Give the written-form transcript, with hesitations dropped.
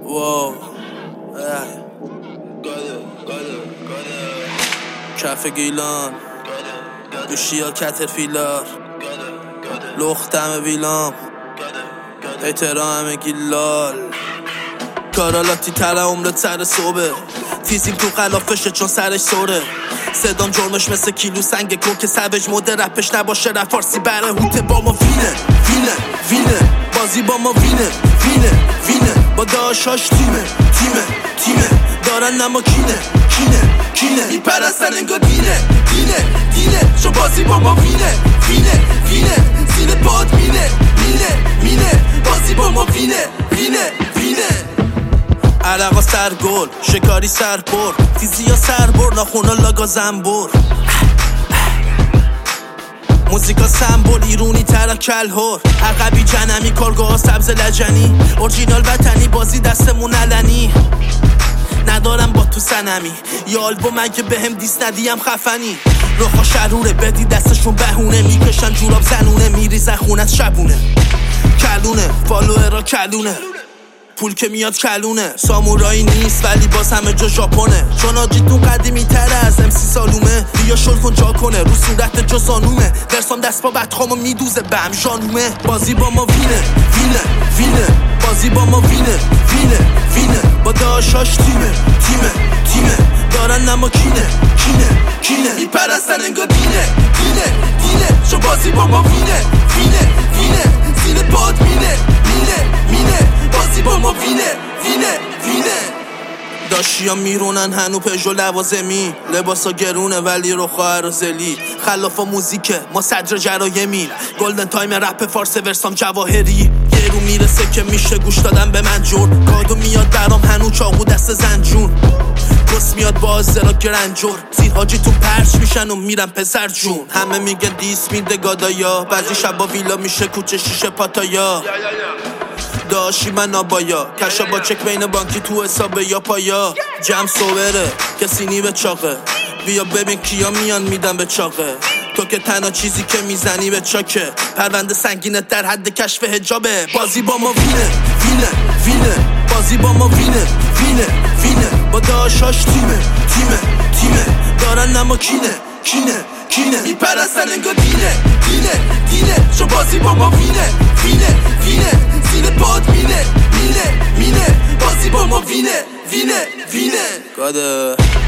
واو کف گیلان دوشیا کترفیلار لختم ویلام احترام گیلال کارالاتی تره عمرت سر صبح تیزیم تو خلافشه چون سرش سوره صدام جرمش مثل کیلو سنگ کن که سوج مده رپش نباشه رپ فارسی بره هوته با ما وینه بازی با ما وینه با داشاش تیمه دارن نما کینه میپرستن انگار دینه چون بازی با ما وینه زیر پاد مینه بازی با ما وینه عرقا سرگل شکاری سرپر تیزی ها سربر ناخونا لاگا زنبور موزیکا سمبول ایرونی تر کلهور عقبی جنمی کارگاه سبز لجنی اورجینال وطنی بازی دستمون علنی ندارم با تو سنمی یا آلبوم اگه بهم دیس ندیم خفنی روخا شروره بدی دستشون بهونه میکشن جوراب زنونه میریزن خونت شبونه کلونه فالوئرا کلونه پول که میاد کلونه سامورایی نیست ولی باز همه جا ژاپنه چون آجیتون قدیمی تره از امسی سالومه بیا شل کن جا کنه رو صورت جا زانومه درسام دست با بدخامو میدوزه بهم ژانومه بازی با ما وینه بازی با ما وینه با داشاش تیمه دارن نما کینه میپرستن انگار دینه چون بازی با ما وینه زیر پاد مینه بازی با ما وینه داشیا میرونن هنو پژو لوازمی لباسا گرونه ولی روخا ارزلی خلافا موزیکه ما صدر جرایمی گلدن تایم رپ فارس ورسام جواهری یه رو میرسه که میشه گوش دادن به من جور کادو میاد برام هنو چاقو دست زنجون گس میاد بازرا گرنجور زیر حاجی تو پرچ میشن و میرن پسر جون همه میگن دیس میده گادایا بعضی شبا ویلا میشه کوچه شیشه پاتایا داشی من آبایا کشا با چک بین بانکی تو حسابه یا پایا جم سوبره کسی نی به چاقه بیا ببین کیا میان میدن به چاقه تو که تنها چیزی که میزنی به چاکه پرونده سنگینت در حد کشف حجابه بازی با ما وینه بازی با ما وینه با داشاش تیمه دارن نما کینه میپرستن انگار دینه چون بازی با ما وینه زیر پاد مینه بازی با ما وینه گاده